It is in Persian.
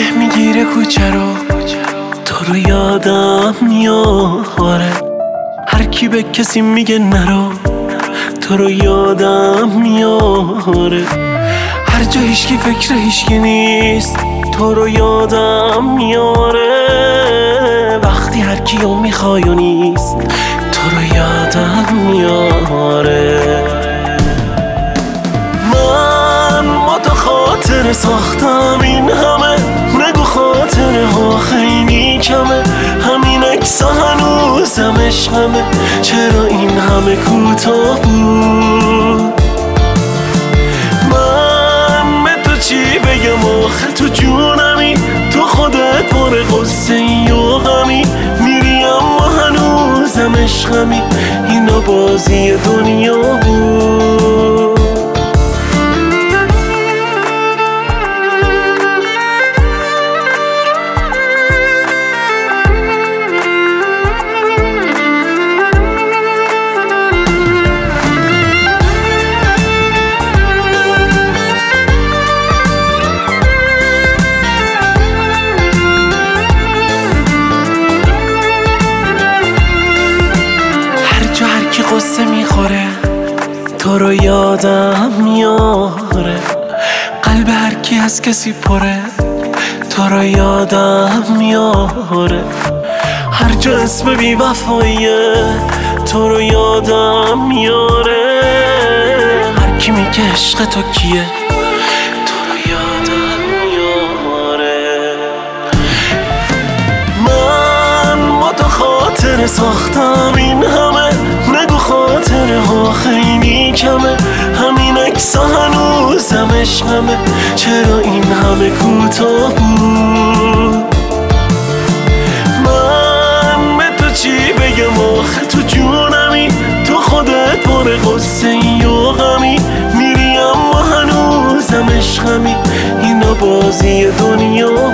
میگیره کوچه رو، تو رو یادم میاره. هر کی به کسی میگه نرو، تو رو یادم میاره. هر جا هیچکی فکر هیچکی نیست، تو رو یادم میاره. وقتی هر کیو میخوای و نیست، تو رو یادم میاره. من با تو خاطر ساختم این همه، نگو خاطره ها خیلی کمه. همین عکس‌ها هنوزم عشقمه، چرا این همه کوتاه بود؟ من به تو چی بگم آخه تو جونمی، تو خودت پر غصه ای و غمی. میری اما هنوزم عشقمی، اینا بازی دنیا بود. هر کی قصه میخوره، تو رو یادم میاره. قلب هر کی از کسی پره، تو رو یادم میاره. هر جا اسم بی وفاییه، تو رو یادم میاره. هر کی میگه عشق تو کیه، تو رو یادم میاره. من با تو خاطر ساختم این همه، نگو خاطره ها خیلی کمه. همین عکس‌ها هنوزم عشقمه، چرا این همه کوتاه بود؟ من به تو چی بگم آخه تو جونمی، تو خودت پر غصه ای و غمی. میری اما هنوزم عشقمی، اینا بازی دنیا